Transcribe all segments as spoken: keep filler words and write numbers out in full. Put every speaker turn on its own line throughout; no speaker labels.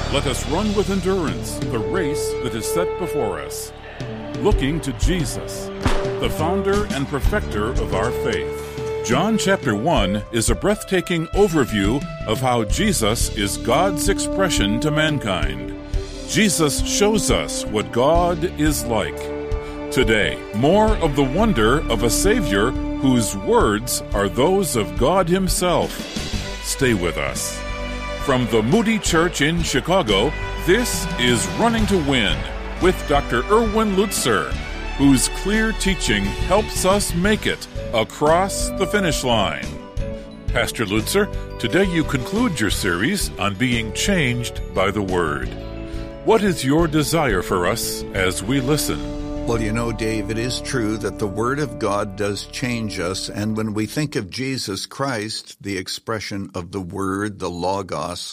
Let us run with endurance the race that is set before us, looking to Jesus, the founder and perfecter of our faith. John chapter one is a breathtaking overview of how Jesus is God's expression to mankind. Jesus shows us what God is like. Today, more of the wonder of a Savior whose words are those of God Himself. Stay with us. From the Moody Church in Chicago, this is Running to Win with Doctor Erwin Lutzer, whose clear teaching helps us make it across the finish line. Pastor Lutzer, today you conclude your series on being changed by the Word. What is your desire for us as we listen?
Well, you know, Dave, it is true that the Word of God does change us, and when we think of Jesus Christ, the expression of the Word, the Logos,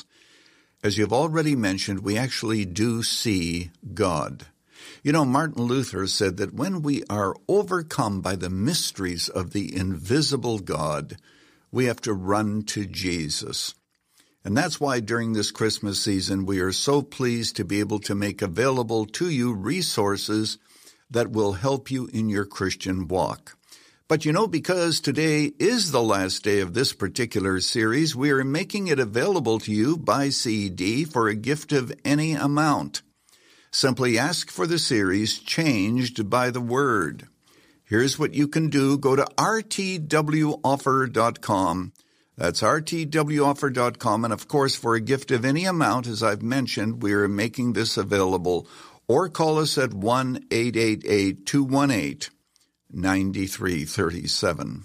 as you've already mentioned, we actually do see God. You know, Martin Luther said that when we are overcome by the mysteries of the invisible God, we have to run to Jesus. And that's why during this Christmas season, we are so pleased to be able to make available to you resources that will help you in your Christian walk. But you know, because today is the last day of this particular series, we are making it available to you by C D for a gift of any amount. Simply ask for the series Changed by the Word. Here's what you can do. Go to r t w offer dot com. That's r t w offer dot com. And of course, for a gift of any amount, as I've mentioned, we are making this available. Or call us at one eight eight eight, two one eight, nine three three seven.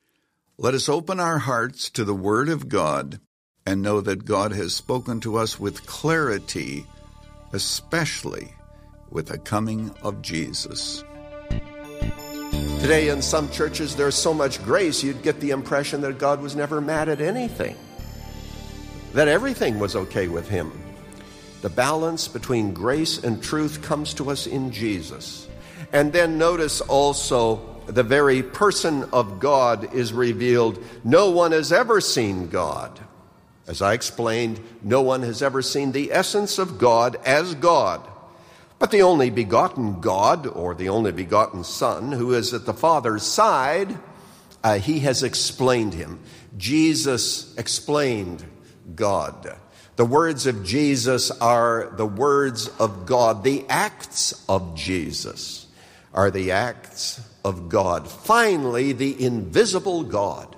Let us open our hearts to the Word of God and know that God has spoken to us with clarity, especially with the coming of Jesus.
Today in some churches there's so much grace you'd get the impression that God was never mad at anything, that everything was okay with Him. The balance between grace and truth comes to us in Jesus. And then notice also the very person of God is revealed. No one has ever seen God. As I explained, no one has ever seen the essence of God as God. But the only begotten God, or the only begotten Son, who is at the Father's side, uh, He has explained Him. Jesus explained God. The words of Jesus are the words of God. The acts of Jesus are the acts of God. Finally, the invisible God,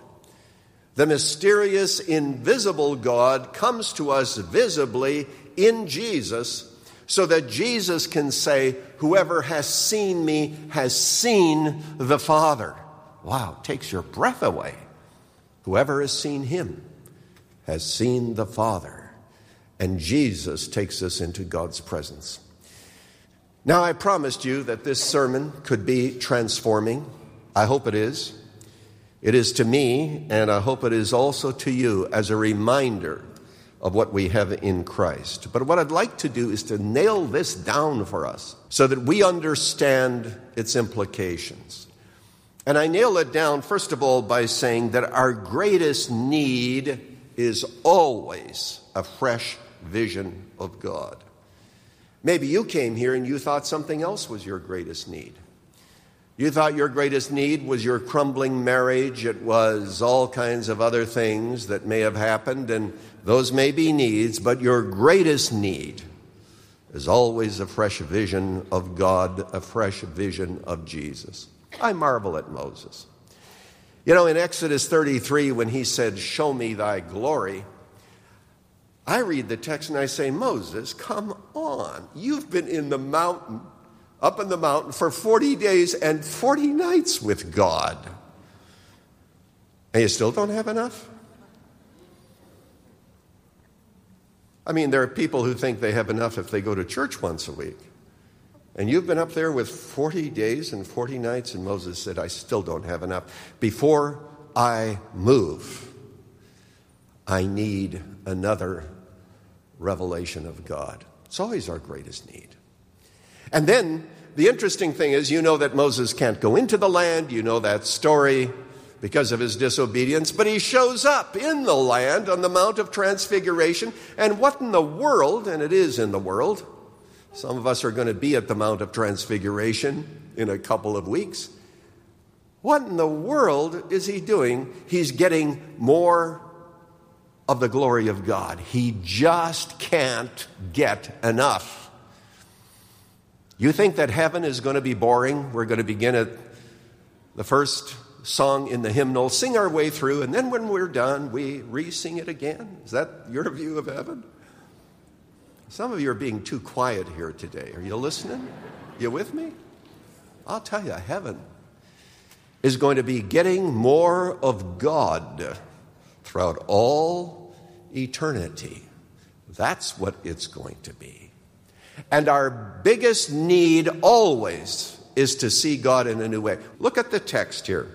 the mysterious invisible God, comes to us visibly in Jesus, so that Jesus can say, "Whoever has seen me has seen the Father." Wow, takes your breath away. Whoever has seen Him has seen the Father. And Jesus takes us into God's presence. Now, I promised you that this sermon could be transforming. I hope it is. It is to me, and I hope it is also to you as a reminder of what we have in Christ. But what I'd like to do is to nail this down for us so that we understand its implications. And I nail it down, first of all, by saying that our greatest need is always a fresh vision of God. Maybe you came here and you thought something else was your greatest need. You thought your greatest need was your crumbling marriage. It was all kinds of other things that may have happened, and those may be needs, but your greatest need is always a fresh vision of God, a fresh vision of Jesus. I marvel at Moses. You know, in Exodus thirty-three, when he said, "Show me thy glory," I read the text and I say, "Moses, come on. You've been in the mountain, up in the mountain for forty days and forty nights with God. And you still don't have enough?" I mean, there are people who think they have enough if they go to church once a week. And you've been up there with forty days and forty nights, and Moses said, "I still don't have enough. Before I move, I need another revelation of God." It's always our greatest need. And then the interesting thing is, you know that Moses can't go into the land. You know that story. because of his disobedience, but he shows up in the land on the Mount of Transfiguration. And what in the world, and it is in the world, some of us are going to be at the Mount of Transfiguration in a couple of weeks. What in the world is he doing? He's getting more of the glory of God. He just can't get enough. You think that heaven is going to be boring? We're going to begin at the first song in the hymnal, sing our way through, and then when we're done, we re-sing it again? Is that your view of heaven? Some of you are being too quiet here today. Are you listening? You with me? I'll tell you, heaven is going to be getting more of God throughout all eternity. That's what it's going to be. And our biggest need always is to see God in a new way. Look at the text here.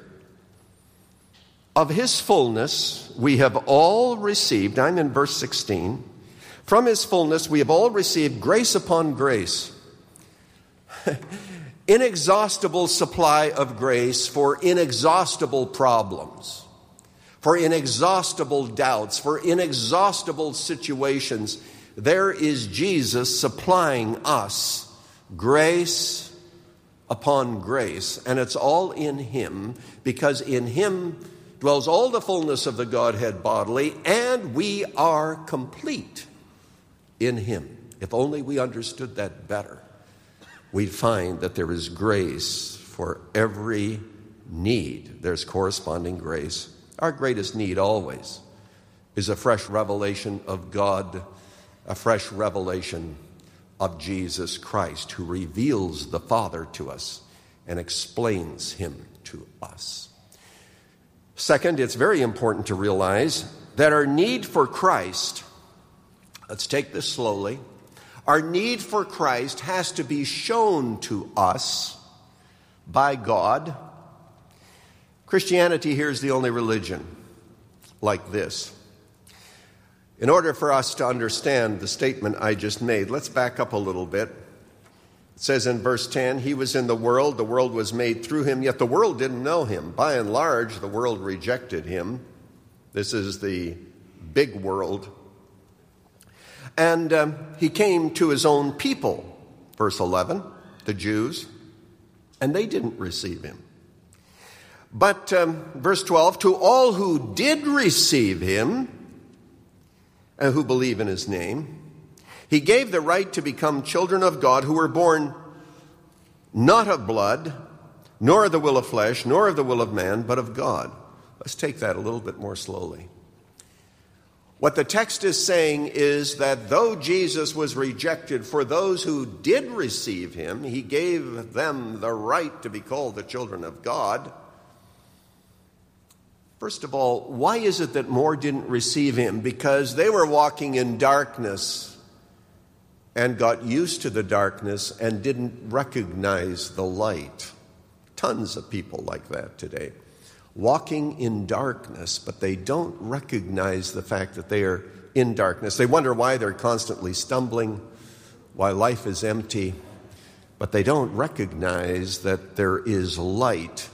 Of his fullness we have all received, I'm in verse sixteen, from his fullness we have all received grace upon grace. Inexhaustible supply of grace for inexhaustible problems, for inexhaustible doubts, for inexhaustible situations. There is Jesus supplying us grace upon grace, and it's all in him, because in him dwells all the fullness of the Godhead bodily, and we are complete in him. If only we understood that better, we'd find that there is grace for every need. There's corresponding grace. Our greatest need always is a fresh revelation of God, a fresh revelation of Jesus Christ, who reveals the Father to us and explains him to us. Second, it's very important to realize that our need for Christ, let's take this slowly, our need for Christ has to be shown to us by God. Christianity here is the only religion like this. In order for us to understand the statement I just made, let's back up a little bit. It says in verse ten, he was in the world, the world was made through him, yet the world didn't know him. By and large, the world rejected him. This is the big world. And um, he came to his own people, verse eleven, the Jews, and they didn't receive him. But um, verse twelve, to all who did receive him, and who believe in his name, he gave the right to become children of God, who were born not of blood, nor of the will of flesh, nor of the will of man, but of God. Let's take that a little bit more slowly. What the text is saying is that though Jesus was rejected, for those who did receive him, he gave them the right to be called the children of God. First of all, why is it that more didn't receive him? Because they were walking in darkness and got used to the darkness and didn't recognize the light. Tons of people like that today. Walking in darkness, but they don't recognize the fact that they are in darkness. They wonder why they're constantly stumbling, why life is empty, but they don't recognize that there is light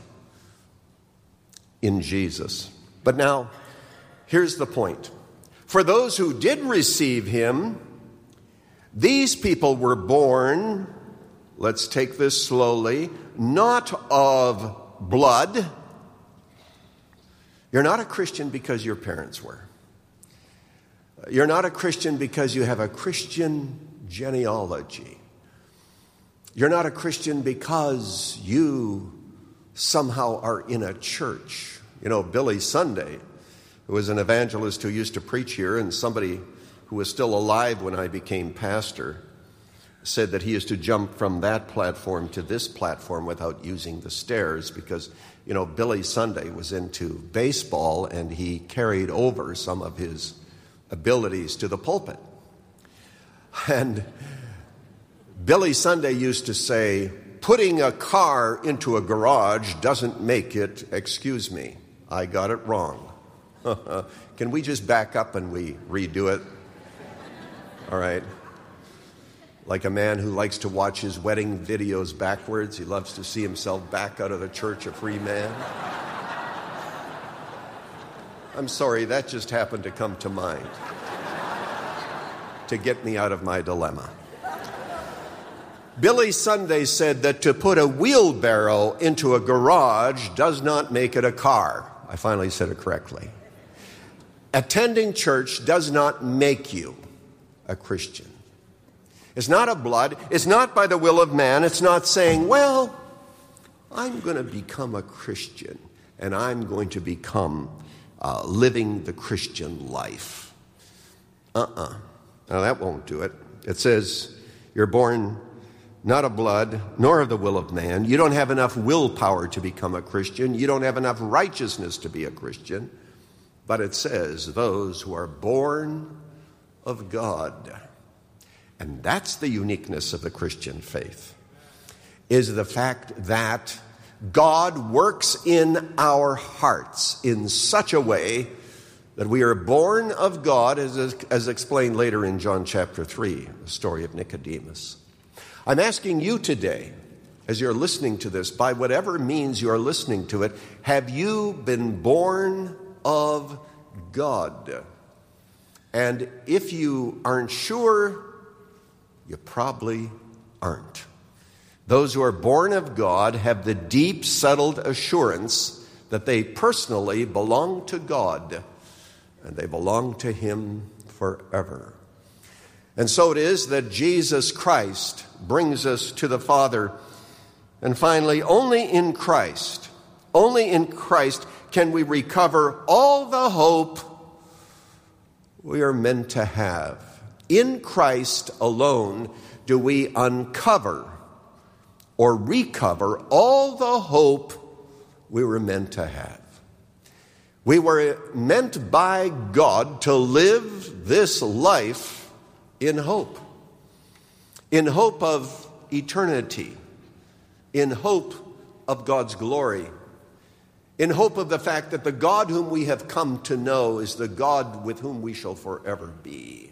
in Jesus. But now, here's the point. For those who did receive him, these people were born, let's take this slowly, not of blood. You're not a Christian because your parents were. You're not a Christian because you have a Christian genealogy. You're not a Christian because you somehow are in a church. You know, Billy Sunday, who was an evangelist who used to preach here, and somebody who was still alive when I became pastor, said that he used to jump from that platform to this platform without using the stairs because, you know, Billy Sunday was into baseball and he carried over some of his abilities to the pulpit. And Billy Sunday used to say, putting a car into a garage doesn't make it, excuse me, I got it wrong. Can we just back up and we redo it? All right. Like a man who likes to watch his wedding videos backwards. He loves to see himself back out of the church a free man. I'm sorry, that just happened to come to mind to get me out of my dilemma. Billy Sunday said that to put a wheelbarrow into a garage does not make it a car. I finally said it correctly. Attending church does not make you a Christian. It's not of blood. It's not by the will of man. It's not saying, well, I'm going to become a Christian and I'm going to become uh, living the Christian life. Uh-uh. Now, that won't do it. It says you're born not of blood, nor of the will of man. You don't have enough willpower to become a Christian. You don't have enough righteousness to be a Christian. But it says those who are born of God. And that's the uniqueness of the Christian faith, is the fact that God works in our hearts in such a way that we are born of God, as, as explained later in John chapter three, the story of Nicodemus. I'm asking you today, as you're listening to this, by whatever means you're listening to it, have you been born of God? And if you aren't sure, you probably aren't. Those who are born of God have the deep, settled assurance that they personally belong to God, and they belong to Him forever. And so it is that Jesus Christ brings us to the Father. And finally, only in Christ, only in Christ can we recover all the hope we are meant to have. In Christ alone do we uncover or recover all the hope we were meant to have. We were meant by God to live this life in hope. In hope of eternity. In hope of God's glory. In hope of the fact that the God whom we have come to know is the God with whom we shall forever be.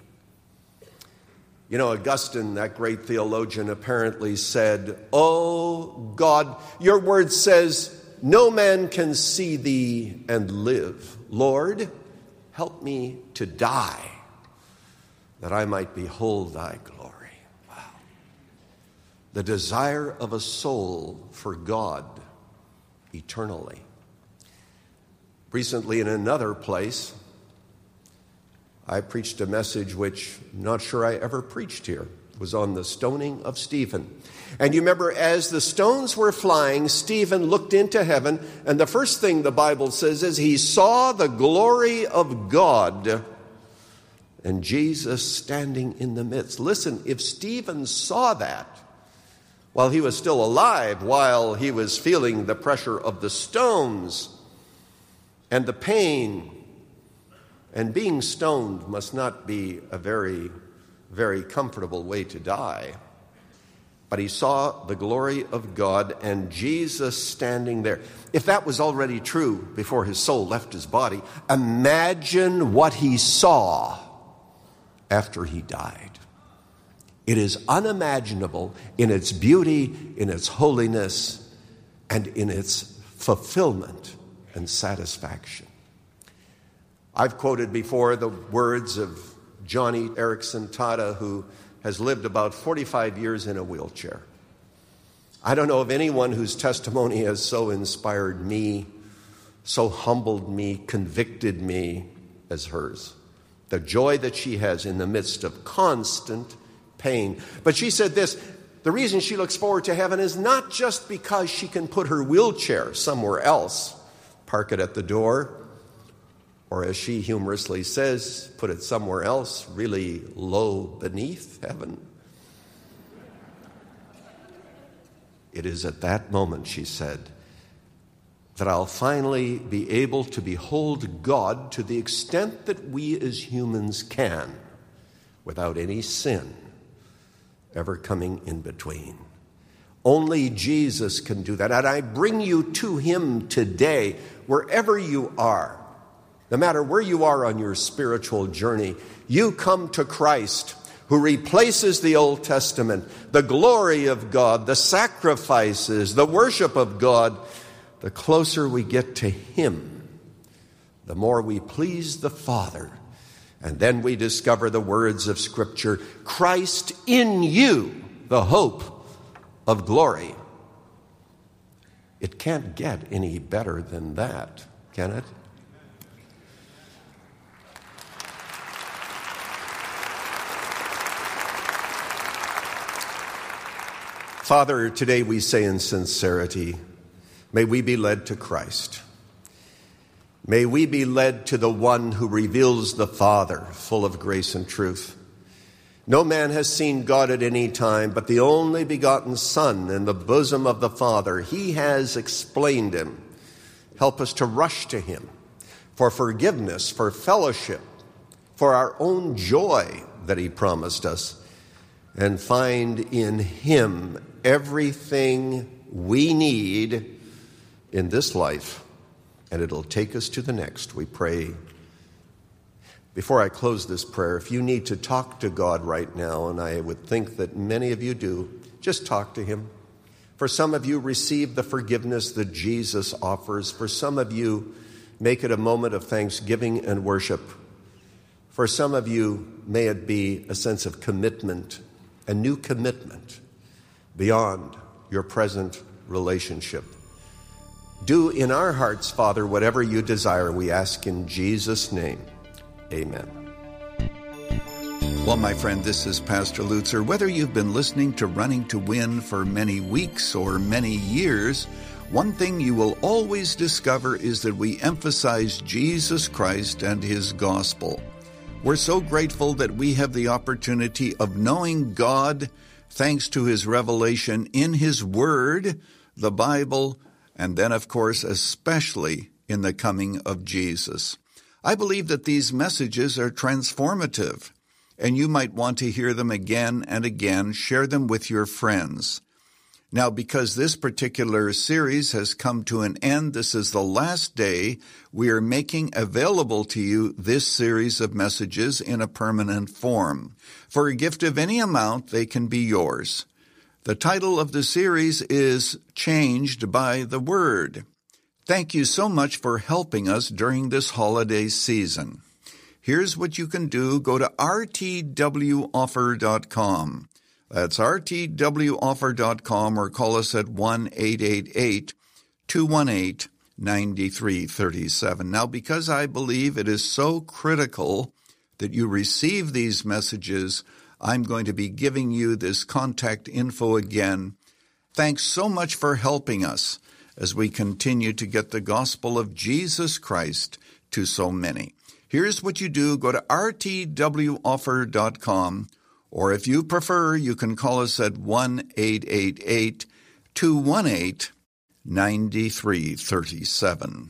You know, Augustine, that great theologian, apparently said, "Oh God, your word says, no man can see thee and live. Lord, help me to die, that I might behold thy glory." Wow. The desire of a soul for God eternally. Recently, in another place, I preached a message which I'm not sure I ever preached here. It was on the stoning of Stephen. And you remember, as the stones were flying, Stephen looked into heaven, and the first thing the Bible says is he saw the glory of God and Jesus standing in the midst. Listen, if Stephen saw that while he was still alive, while he was feeling the pressure of the stones and the pain, and being stoned must not be a very, very comfortable way to die. But he saw the glory of God and Jesus standing there. If that was already true before his soul left his body, imagine what he saw after he died. It is unimaginable in its beauty, in its holiness, and in its fulfillment and satisfaction. I've quoted before the words of Johnny Erickson Tada, who has lived about forty-five years in a wheelchair. I don't know of anyone whose testimony has so inspired me, so humbled me, convicted me as hers. The joy that she has in the midst of constant pain. But she said this, the reason she looks forward to heaven is not just because she can put her wheelchair somewhere else, park it at the door, or as she humorously says, put it somewhere else, really low beneath heaven. It is at that moment, she said, that I'll finally be able to behold God to the extent that we as humans can, without any sin ever coming in between. Only Jesus can do that. And I bring you to him today, wherever you are. No matter where you are on your spiritual journey, you come to Christ, who replaces the Old Testament, the glory of God, the sacrifices, the worship of God. The closer we get to him, the more we please the Father. And then we discover the words of Scripture, Christ in you, the hope of glory. It can't get any better than that, can it? Father, today we say in sincerity, may we be led to Christ. May we be led to the one who reveals the Father, full of grace and truth. No man has seen God at any time, but the only begotten Son in the bosom of the Father. He has explained him. Help us to rush to him for forgiveness, for fellowship, for our own joy that he promised us, and find in him everything we need in this life, and it'll take us to the next, we pray. Before I close this prayer, if you need to talk to God right now, and I would think that many of you do, just talk to him. For some of you, receive the forgiveness that Jesus offers. For some of you, make it a moment of thanksgiving and worship. For some of you, may it be a sense of commitment, a new commitment beyond your present relationship. Do in our hearts, Father, whatever you desire, we ask in Jesus' name. Amen.
Well, my friend, this is Pastor Lutzer. Whether you've been listening to Running to Win for many weeks or many years, one thing you will always discover is that we emphasize Jesus Christ and his gospel. We're so grateful that we have the opportunity of knowing God thanks to his revelation in his word, the Bible, and then, of course, especially in the coming of Jesus. I believe that these messages are transformative, and you might want to hear them again and again. Share them with your friends. Now, because this particular series has come to an end, this is the last day, we are making available to you this series of messages in a permanent form. For a gift of any amount, they can be yours. The title of the series is Changed by the Word. Thank you so much for helping us during this holiday season. Here's what you can do. Go to r t w offer dot com. That's r t w offer dot com, or call us at one eight eight eight, two one eight, nine three three seven. Now, because I believe it is so critical that you receive these messages, I'm going to be giving you this contact info again. Thanks so much for helping us as we continue to get the gospel of Jesus Christ to so many. Here's what you do. Go to r t w offer dot com. Or if you prefer, you can call us at one eight eight eight, two one eight, nine three three seven.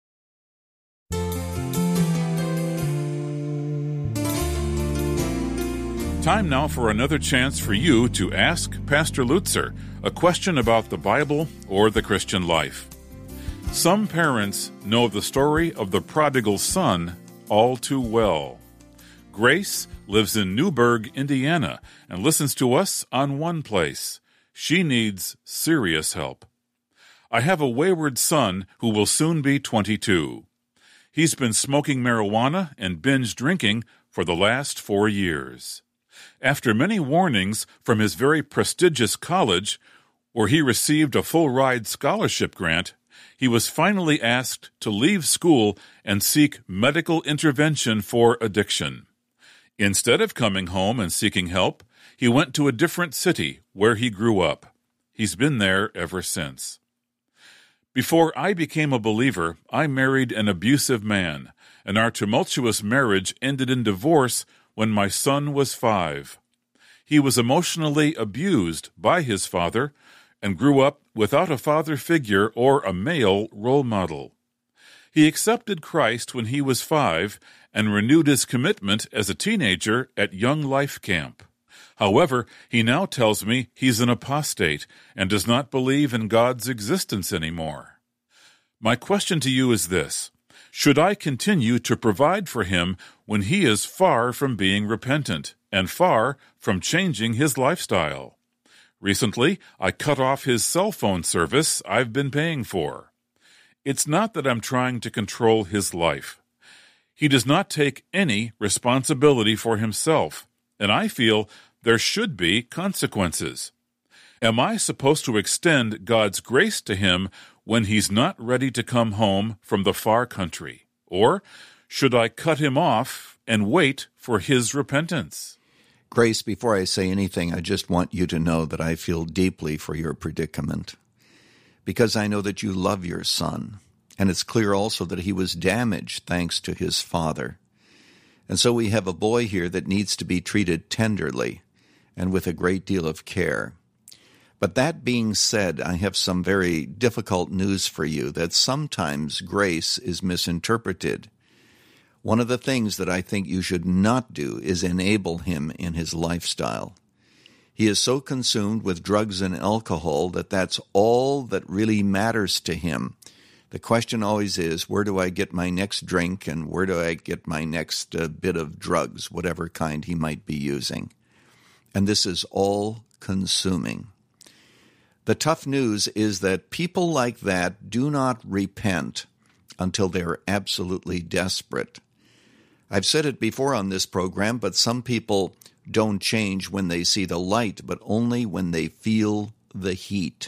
Time now for another chance for you to ask Pastor Lutzer a question about the Bible or the Christian life. Some parents know the story of the prodigal son all too well. Grace lives in Newburgh, Indiana, and listens to us on One Place. She needs serious help. I have a wayward son who will soon be twenty-two. He's been smoking marijuana and binge drinking for the last four years. After many warnings from his very prestigious college, where he received a full-ride scholarship grant, he was finally asked to leave school and seek medical intervention for addiction. Instead of coming home and seeking help, he went to a different city where he grew up. He's been there ever since. Before I became a believer, I married an abusive man, and our tumultuous marriage ended in divorce when my son was five. He was emotionally abused by his father and grew up without a father figure or a male role model. He accepted Christ when he was five and renewed his commitment as a teenager at Young Life Camp. However, he now tells me he's an apostate and does not believe in God's existence anymore. My question to you is this: should I continue to provide for him when he is far from being repentant and far from changing his lifestyle? Recently, I cut off his cell phone service I've been paying for. It's not that I'm trying to control his life. He does not take any responsibility for himself, and I feel there should be consequences. Am I supposed to extend God's grace to him when he's not ready to come home from the far country? Or should I cut him off and wait for his repentance?
Grace, before I say anything, I just want you to know that I feel deeply for your predicament, because I know that you love your son, and it's clear also that he was damaged thanks to his father. And so we have a boy here that needs to be treated tenderly and with a great deal of care. But that being said, I have some very difficult news for you, that sometimes grace is misinterpreted. One of the things that I think you should not do is enable him in his lifestyle. He is so consumed with drugs and alcohol that that's all that really matters to him. The question always is, where do I get my next drink and where do I get my next uh, bit of drugs, whatever kind he might be using? And this is all consuming. The tough news is that people like that do not repent until they are absolutely desperate. I've said it before on this program, but some people don't change when they see the light, but only when they feel the heat.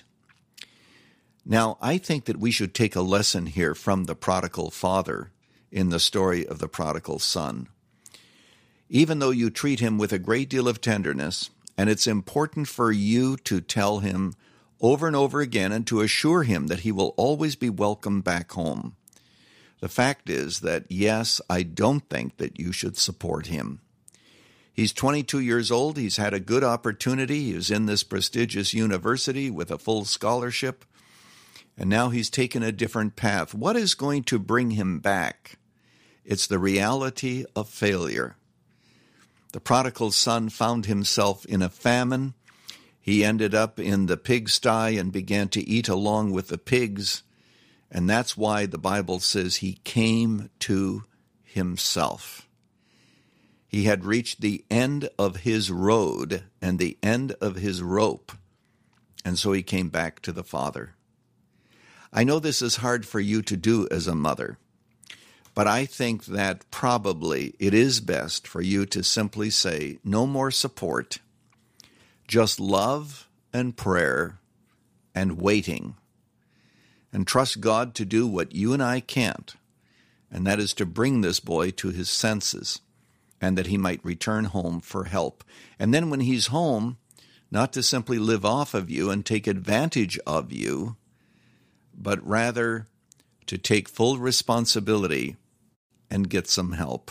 Now, I think that we should take a lesson here from the prodigal father in the story of the prodigal son. Even though you treat him with a great deal of tenderness, and it's important for you to tell him over and over again and to assure him that he will always be welcome back home. The fact is that, yes, I don't think that you should support him. He's twenty-two years old. He's had a good opportunity. He was in this prestigious university with a full scholarship, and now he's taken a different path. What is going to bring him back? It's the reality of failure. The prodigal son found himself in a famine. He ended up in the pigsty and began to eat along with the pigs. And that's why the Bible says he came to himself. He had reached the end of his road and the end of his rope. And so he came back to the Father. I know this is hard for you to do as a mother, but I think that probably it is best for you to simply say, no more support. Just love and prayer and waiting, and trust God to do what you and I can't, and that is to bring this boy to his senses, and that he might return home for help. And then when he's home, not to simply live off of you and take advantage of you, but rather to take full responsibility and get some help.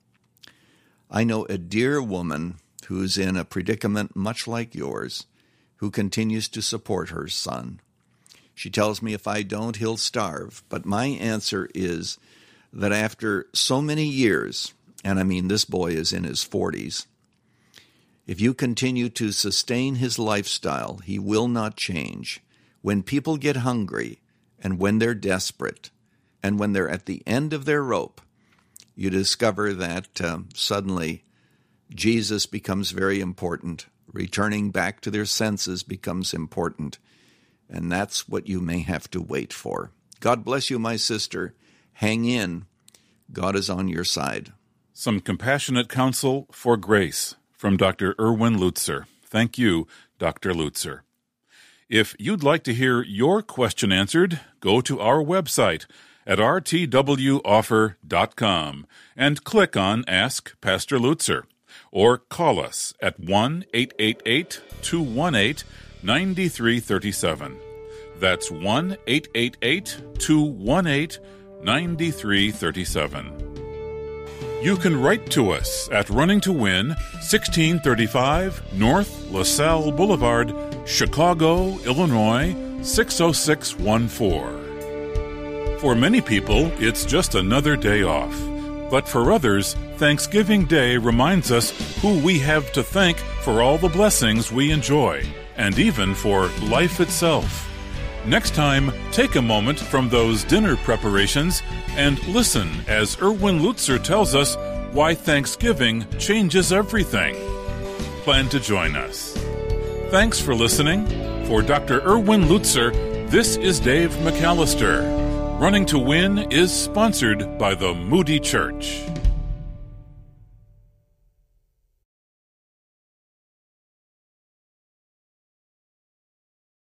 I know a dear woman who's in a predicament much like yours, who continues to support her son. She tells me if I don't, he'll starve. But my answer is that after so many years, and I mean this boy is in his forties, if you continue to sustain his lifestyle, he will not change. When people get hungry, and when they're desperate, and when they're at the end of their rope, you discover that um, suddenly Jesus becomes very important. Returning back to their senses becomes important. And that's what you may have to wait for. God bless you, my sister. Hang in. God is on your side.
Some compassionate counsel for grace from Doctor Erwin Lutzer. Thank you, Doctor Lutzer. If you'd like to hear your question answered, go to our website at r t w offer dot com and click on Ask Pastor Lutzer, or call us at one eight eight eight, two one eight, nine three three seven. That's one eight eight eight, two one eight, nine three three seven. You can write to us at Running to Win, sixteen thirty-five North LaSalle Boulevard, Chicago, Illinois, six oh six one four. For many people, it's just another day off. But for others, Thanksgiving Day reminds us who we have to thank for all the blessings we enjoy, and even for life itself. Next time, take a moment from those dinner preparations and listen as Erwin Lutzer tells us why Thanksgiving changes everything. Plan to join us. Thanks for listening. For Doctor Erwin Lutzer, this is Dave McAllister. Running to Win is sponsored by the Moody Church.